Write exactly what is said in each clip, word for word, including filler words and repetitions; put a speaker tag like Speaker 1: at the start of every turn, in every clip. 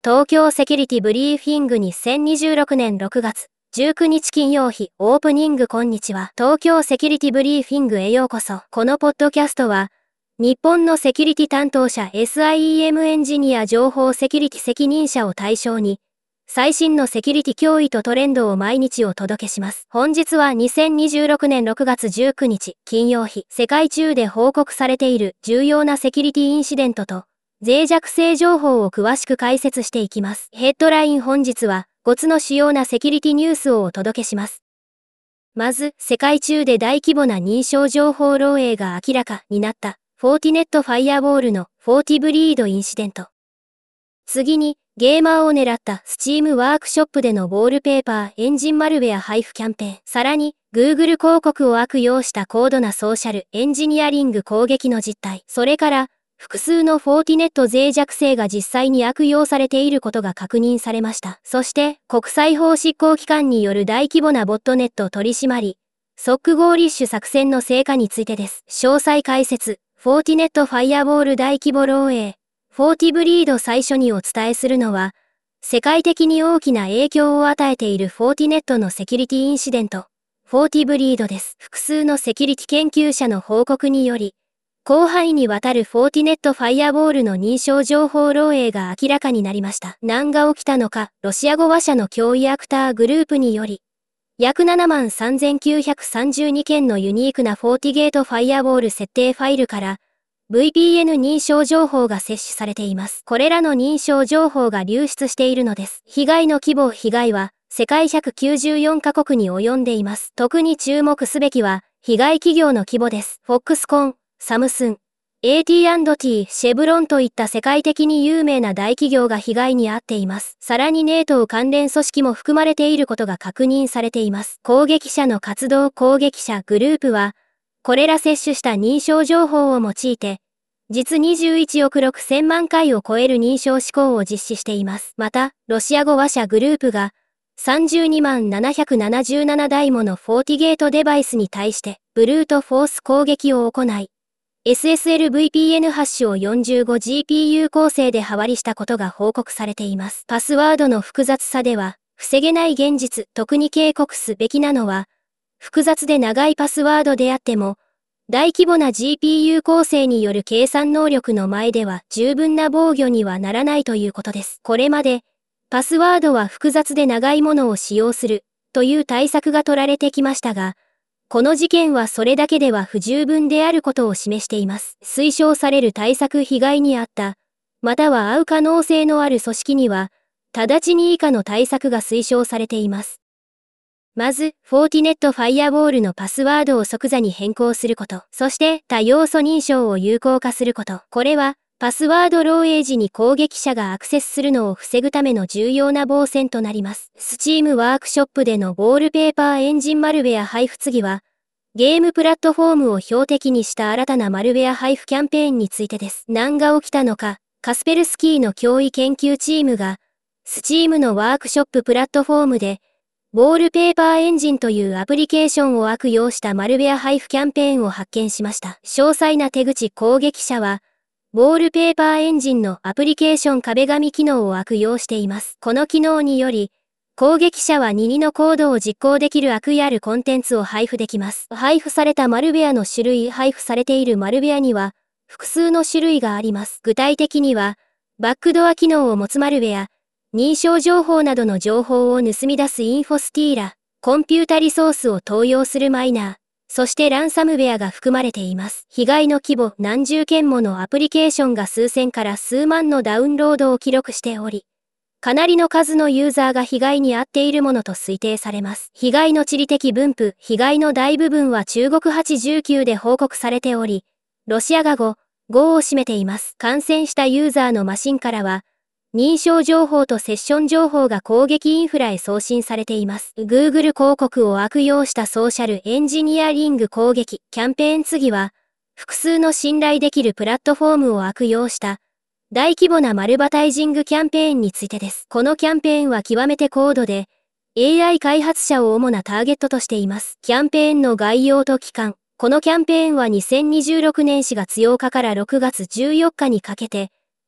Speaker 1: 東京セキュリティブリーフィングにせんにじゅうろくねんろくがつじゅうくにち金曜日オープニングこんにちは。東京セキュリティブリーフィングへようこそ。このポッドキャストは、日本のセキュリティ担当者 エスアイイーエム エンジニア情報セキュリティ責任者を対象に、最新のセキュリティ脅威とトレンドを毎日お届けします。本日はにせんにじゅうろくねんろくがつじゅうくにち金曜日、世界中で報告されている重要なセキュリティインシデントと、脆弱性情報を詳しく解説していきます。ヘッドライン本日は、ごつの主要なセキュリティニュースをお届けします。まず、世界中で大規模な認証情報漏洩が明らかになった、フォーティネットファイアウォールのフォーティブリードインシデント。次に、ゲーマーを狙ったスチームワークショップでのウォールペーパーエンジンマルウェア配布キャンペーン。さらに、Google 広告を悪用した高度なソーシャルエンジニアリング攻撃の実態。それから、複数のフォーティネット脆弱性が実際に悪用されていることが確認されました。そして、国際法執行機関による大規模なボットネット取締り、ソックゴーリッシュ作戦の成果についてです。詳細解説、フォーティネットファイアウォール大規模漏洩。フォーティブリード最初にお伝えするのは、世界的に大きな影響を与えているフォーティネットのセキュリティインシデント、フォーティブリードです。複数のセキュリティ研究者の報告により、広範囲にわたるフォーティネットファイアウォールの認証情報漏洩が明らかになりました。何が起きたのか、ロシア語話者の脅威アクターグループにより、約ななまんさんぜんきゅうひゃくさんじゅうにけんのユニークなフォーティゲートファイアウォール設定ファイルから、ブイピーエヌ 認証情報が摂取されています。これらの認証情報が流出しているのです。被害の規模、被害は世界ひゃくきゅうじゅうよんカ国に及んでいます。特に注目すべきは、被害企業の規模です。フォックスコン、サムスン、エーティーアンドティー、シェブロンといった世界的に有名な大企業が被害に遭っています。さらにネート関連組織も含まれていることが確認されています。攻撃者の活動攻撃者グループは、これら摂取した認証情報を用いて、実にじゅういちおくろくせんまんかいを超える認証試行を実施しています。また、ロシア語話者グループが、さんじゅうにまんななひゃくななじゅうななだいものフォーティゲートデバイスに対して、ブルートフォース攻撃を行い、エスエスエルブイピーエヌ ハッシュを よんじゅうごジーピーユー 構成で破割したことが報告されています。パスワードの複雑さでは、防げない現実、特に警告すべきなのは、複雑で長いパスワードであっても、大規模な ジーピーユー 構成による計算能力の前では十分な防御にはならないということです。これまで、パスワードは複雑で長いものを使用するという対策が取られてきましたが、この事件はそれだけでは不十分であることを示しています。推奨される対策被害に遭った、または遭う可能性のある組織には、直ちに以下の対策が推奨されています。まず、フォーティネットファイアウォールのパスワードを即座に変更すること。そして、多要素認証を有効化すること。これは、パスワード漏洩時に攻撃者がアクセスするのを防ぐための重要な防線となります。スチームワークショップでのウォールペーパーエンジンマルウェア配布次は、ゲームプラットフォームを標的にした新たなマルウェア配布キャンペーンについてです。何が起きたのか、カスペルスキーの脅威研究チームが、スチームのワークショッププラットフォームで、ウォールペーパーエンジンというアプリケーションを悪用したマルウェア配布キャンペーンを発見しました。詳細な手口攻撃者は、ウォールペーパーエンジンのアプリケーション壁紙機能を悪用しています。この機能により、攻撃者は任意のコードを実行できる悪意あるコンテンツを配布できます。配布されたマルウェアの種類、配布されているマルウェアには、複数の種類があります。具体的には、バックドア機能を持つマルウェア、認証情報などの情報を盗み出すインフォスティーラ、コンピュータリソースを盗用するマイナー、そしてランサムウェアが含まれています。被害の規模、何十件ものアプリケーションが数千から数万のダウンロードを記録しており、かなりの数のユーザーが被害に遭っているものと推定されます。被害の地理的分布、被害の大部分は中国はちじゅうきゅうで報告されており、ロシアがご、ごを占めています。感染したユーザーのマシンからは、認証情報とセッション情報が攻撃インフラへ送信されています。Google 広告を悪用したソーシャルエンジニアリング攻撃キャンペーン次は、複数の信頼できるプラットフォームを悪用した大規模なマルバタイジングキャンペーンについてです。このキャンペーンは極めて高度で、エーアイ 開発者を主なターゲットとしています。キャンペーンの概要と期間。このキャンペーンはにせんにじゅうろくねんしがつようかからろくがつじゅうよっかにかけて、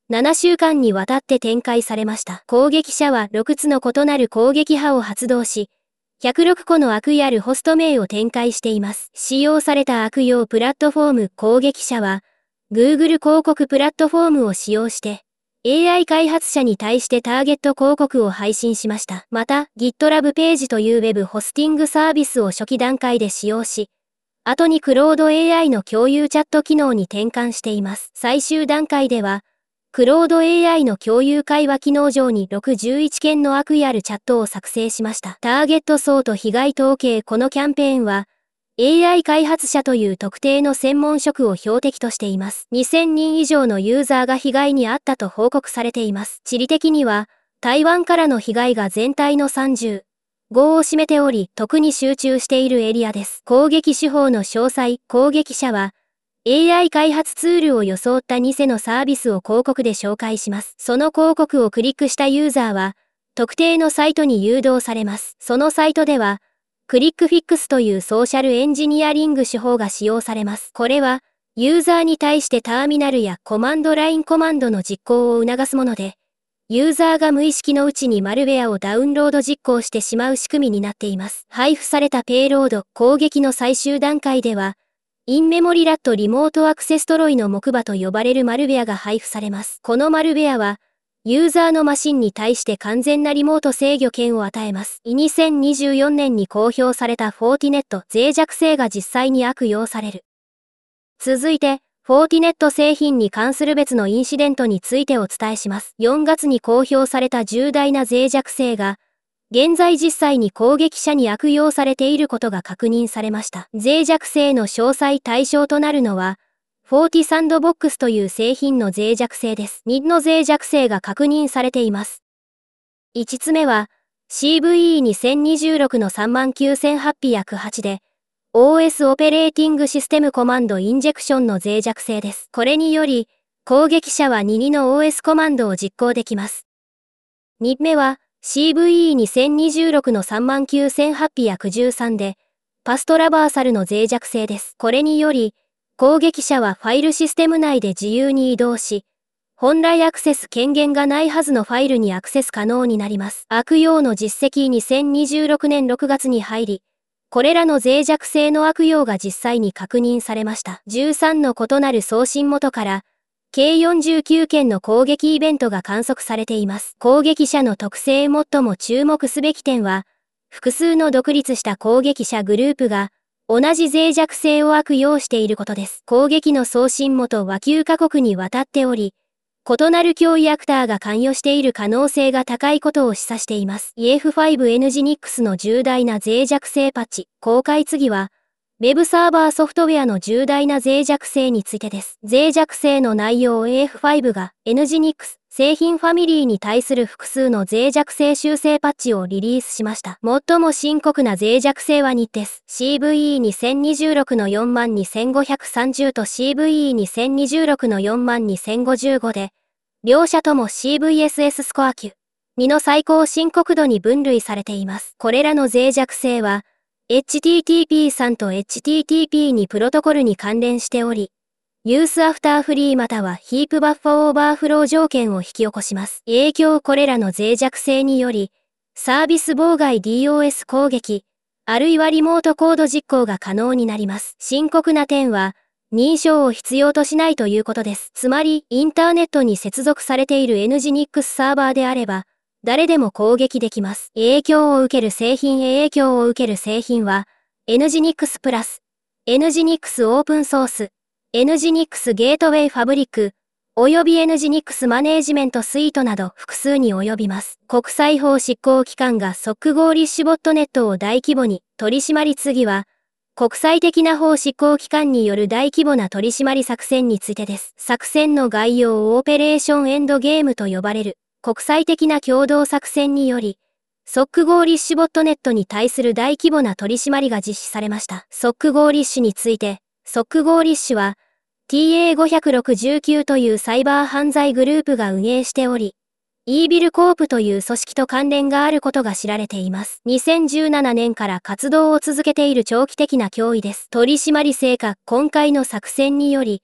Speaker 1: ななしゅうかんにわたって展開されました。攻撃者はろくつの異なる攻撃波を発動し、ひゃくろっこの悪意あるホスト名を展開しています。使用された悪用プラットフォーム攻撃者は、Google 広告プラットフォームを使用して、エーアイ 開発者に対してターゲット広告を配信しました。また、GitLab ページという Web ホスティングサービスを初期段階で使用し、後に Claude エーアイ の共有チャット機能に転換しています。最終段階では、Claude エーアイ の共有会話機能上にろくじゅういっけんの悪意あるチャットを作成しました。ターゲット層と被害統計このキャンペーンは、エーアイ 開発者という特定の専門職を標的としています。にせんにん以上のユーザーが被害に遭ったと報告されています。地理的には、台湾からの被害が全体のさんじゅうごを占めており、特に集中しているエリアです。攻撃手法の詳細、攻撃者は、エーアイ 開発ツールを装った偽のサービスを広告で紹介します。その広告をクリックしたユーザーは、特定のサイトに誘導されます。そのサイトでは、クリックフィックスというソーシャルエンジニアリング手法が使用されます。これは、ユーザーに対してターミナルやコマンドラインコマンドの実行を促すもので、ユーザーが無意識のうちにマルウェアをダウンロード実行してしまう仕組みになっています。配布されたペイロード、攻撃の最終段階では、インメモリラットリモートアクセストロイの木馬と呼ばれるマルウェアが配布されます。このマルウェアは、ユーザーのマシンに対して完全なリモート制御権を与えます。にせんにじゅうよねんに公表されたフォーティネット脆弱性が実際に悪用される。続いて、フォーティネット製品に関する別のインシデントについてお伝えします。よんがつに公表された重大な脆弱性が、現在実際に攻撃者に悪用されていることが確認されました。脆弱性の詳細対象となるのは、フォーティサンドボックスという製品の脆弱性です。にの脆弱性が確認されています。いつつめは、シーブイイーにせんにじゅうろく の さんまんきゅうせんはっぴゃくはち で、オーエス オペレーティングシステムコマンドインジェクションの脆弱性です。これにより、攻撃者はにの オーエス コマンドを実行できます。にめは、シーブイイーにせんにじゅうろく の さんまんきゅうせんはっぴゃくじゅうさん で、パストラバーサルの脆弱性です。これにより、攻撃者はファイルシステム内で自由に移動し、本来アクセス権限がないはずのファイルにアクセス可能になります。悪用の実績にせんにじゅうろくねんろくがつに入り、これらの脆弱性の悪用が実際に確認されました。じゅうさんの異なる送信元から、計よんじゅうきゅうけんの攻撃イベントが観測されています。攻撃者の特性最も注目すべき点は、複数の独立した攻撃者グループが、同じ脆弱性を悪用していることです。攻撃の送信元はきゅうかこくにわたっており、異なる脅威アクターが関与している可能性が高いことを示唆しています。イーエフファイブエヌジニックス の重大な脆弱性パッチ、公開次は、Web サーバーソフトウェアの重大な脆弱性についてです。脆弱性の内容 イーエフファイブ が エヌジニックス 製品ファミリーに対する複数の脆弱性修正パッチをリリースしました。最も深刻な脆弱性はにです。シーブイイーにせんにじゅうろく の よんまんにせんごひゃくさんじゅう と シーブイイーにせんにじゅうろく の よんまんにせんごじゅうご で、両者とも シーブイエスエス スコア級にの最高深刻度に分類されています。これらの脆弱性は、エイチティーティーピー さんと エイチティーティーピー にプロトコルに関連しており、ユースアフターフリーまたはヒープバッファオーバーフロー条件を引き起こします。影響これらの脆弱性により、サービス妨害 ディーオーエス 攻撃、あるいはリモートコード実行が可能になります。深刻な点は、認証を必要としないということです。つまり、インターネットに接続されている エヌジニックス サーバーであれば、誰でも攻撃できます。影響を受ける製品影響を受ける製品は、エヌジニックス プラス、エヌジニックス オープンソース、エヌジニックス ゲートウェイファブリック、および エヌジニックス マネージメントスイートなど複数に及びます。国際法執行機関がソックゴーリッシュボットネットを大規模に取り締まり次は、国際的な法執行機関による大規模な取り締まり作戦についてです。作戦の概要をオペレーションエンドゲームと呼ばれる国際的な共同作戦により、ソックゴーリッシュボットネットに対する大規模な取り締まりが実施されました。ソックゴーリッシュについて、ソックゴーリッシュは ティーエーごひゃくろくじゅうきゅう というサイバー犯罪グループが運営しており、イービルコープという組織と関連があることが知られています。にせんじゅうななねんから活動を続けている長期的な脅威です。取締り成果、今回の作戦により、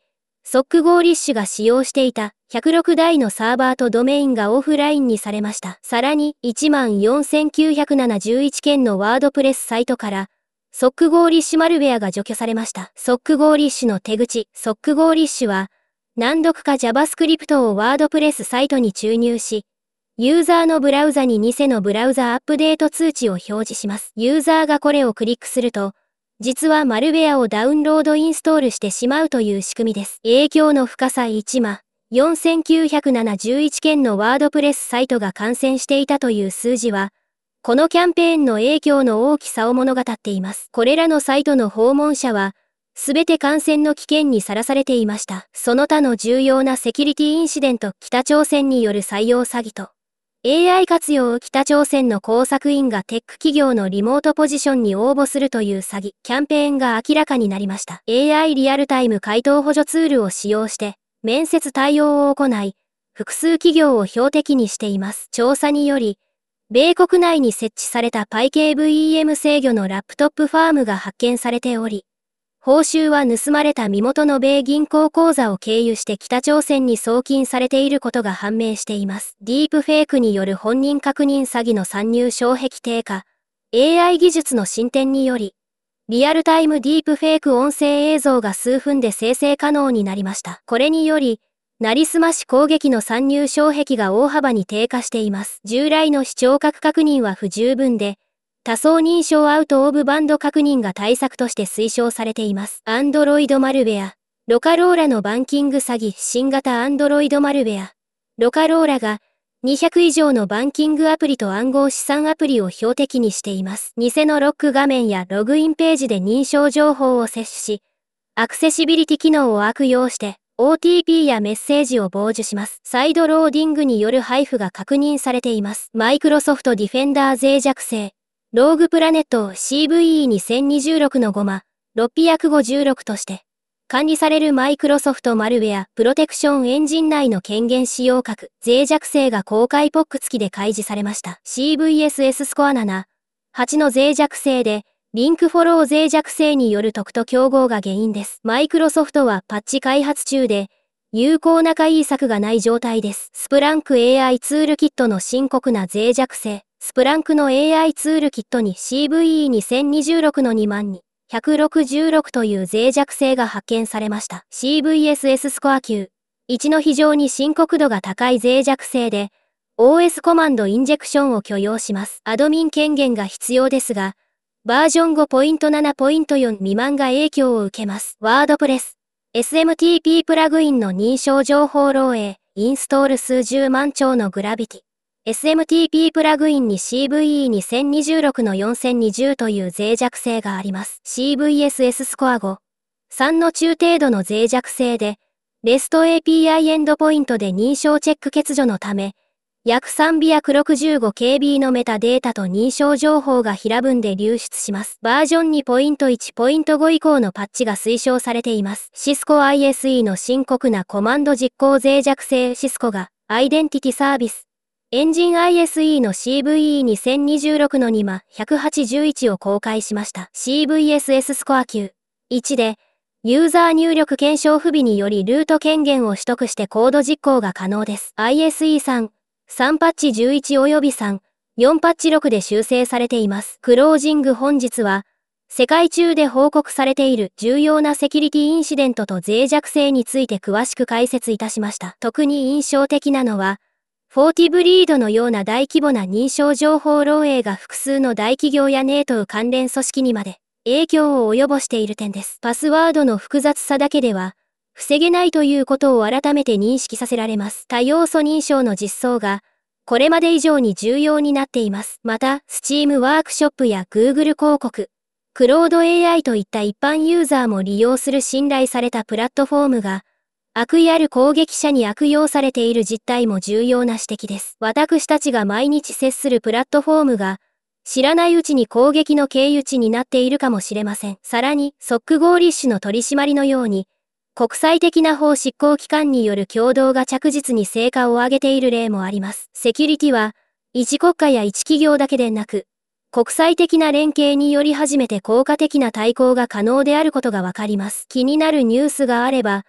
Speaker 1: ソックゴーリッシュが使用していたひゃくろくだいのサーバーとドメインがオフラインにされました。さらに いちまんよんせんきゅうひゃくななじゅういち 件のワードプレスサイトからソックゴーリッシュマルウェアが除去されました。ソックゴーリッシュの手口、ソックゴーリッシュは難読か JavaScript をワードプレスサイトに注入し、ユーザーのブラウザに偽のブラウザアップデート通知を表示します。ユーザーがこれをクリックすると、実はマルウェアをダウンロードインストールしてしまうという仕組みです。影響の深さいちまんよんせんきゅうひゃくななじゅういち 件のワードプレスサイトが感染していたという数字は、このキャンペーンの影響の大きさを物語っています。これらのサイトの訪問者は、すべて感染の危険にさらされていました。その他の重要なセキュリティインシデント、北朝鮮による採用詐欺と、エーアイ 活用、北朝鮮の工作員がテック企業のリモートポジションに応募するという詐欺、キャンペーンが明らかになりました。エーアイ リアルタイム回答補助ツールを使用して、面接対応を行い、複数企業を標的にしています。調査により、米国内に設置された パイケーブイエム 制御のラップトップファームが発見されており、報酬は盗まれた身元の米銀行口座を経由して北朝鮮に送金されていることが判明しています。ディープフェイクによる本人確認詐欺の参入障壁低下、エーアイ 技術の進展により、リアルタイムディープフェイク音声映像が数分で生成可能になりました。これにより、なりすまし攻撃の参入障壁が大幅に低下しています。従来の視聴覚確認は不十分で、多層認証アウトオブバンド確認が対策として推奨されています。Android マルウェア。ロカローラのバンキング詐欺。新型 Android マルウェア。ロカローラがにひゃく以上のバンキングアプリと暗号資産アプリを標的にしています。偽のロック画面やログインページで認証情報を摂取し、アクセシビリティ機能を悪用して オーティーピー やメッセージを傍受します。サイドローディングによる配布が確認されています。マイクロソフトディフェンダー脆弱性。ローグプラネット シーブイイーにせんにじゅうろくのごまろっぴゃくごじゅうろくとして管理されるマイクロソフトマルウェアプロテクションエンジン内の権限使用格脆弱性が公開ポック付きで開示されました。シーブイエスエス スコアなな、はちの脆弱性でリンクフォロー脆弱性による特と競合が原因です。マイクロソフトはパッチ開発中で有効な解策がない状態です。スプランク エーアイ ツールキットの深刻な脆弱性。スプランクの エーアイ ツールキットに シーブイイーにせんにじゅうろくのにまんにひゃくろくじゅうろくという脆弱性が発見されました。シーブイエスエス スコアきゅう、いちの非常に深刻度が高い脆弱性で、オーエス コマンドインジェクションを許容します。アドミン権限が必要ですが、バージョン ごてんななてんよん 未満が影響を受けます。ワードプレス、エスエムティーピー プラグインの認証情報漏洩、インストール数十万兆のグラビティ。エスエムティーピー プラグインに シーブイイーにせんにじゅうろくのよんせんにじゅうという脆弱性があります。シーブイエスエス スコアご、さんの中程度の脆弱性で、レスト エーピーアイ エンドポイントで認証チェック欠如のため、約さんびゃくろくじゅうごケービー のメタデータと認証情報が平分で流出します。バージョン にてんいちてんご 以降のパッチが推奨されています。シスコ アイエスイー の深刻なコマンド実行脆弱性シスコがアイデンティティサービス。エンジン アイエスイー の シーブイイーにせんにじゅうろくのにまひゃくはちじゅういちを公開しました。シーブイエスエス スコアきゅう、いちで、ユーザー入力検証不備によりルート権限を取得してコード実行が可能です。アイエスイーさん、さんパッチじゅういち及びさん、よんパッチろくで修正されています。クロージング本日は、世界中で報告されている重要なセキュリティインシデントと脆弱性について詳しく解説いたしました。特に印象的なのは、フォーティブリードのような大規模な認証情報漏洩が複数の大企業やネートウ関連組織にまで影響を及ぼしている点です。パスワードの複雑さだけでは防げないということを改めて認識させられます。多要素認証の実装がこれまで以上に重要になっています。また、Steam ワークショップや Google 広告、クロード エーアイ といった一般ユーザーも利用する信頼されたプラットフォームが悪意ある攻撃者に悪用されている実態も重要な指摘です。私たちが毎日接するプラットフォームが、知らないうちに攻撃の経由地になっているかもしれません。さらに、ソックゴーリッシュの取り締まりのように、国際的な法執行機関による共同が着実に成果を上げている例もあります。セキュリティは、一国家や一企業だけでなく、国際的な連携により初めて効果的な対抗が可能であることがわかります。気になるニュースがあれば、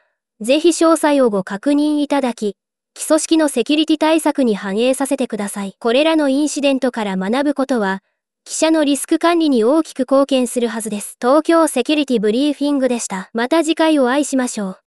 Speaker 1: ぜひ詳細をご確認いただき、基礎式のセキュリティ対策に反映させてください。これらのインシデントから学ぶことは、記者のリスク管理に大きく貢献するはずです。東京セキュリティブリーフィングでした。また次回お会いしましょう。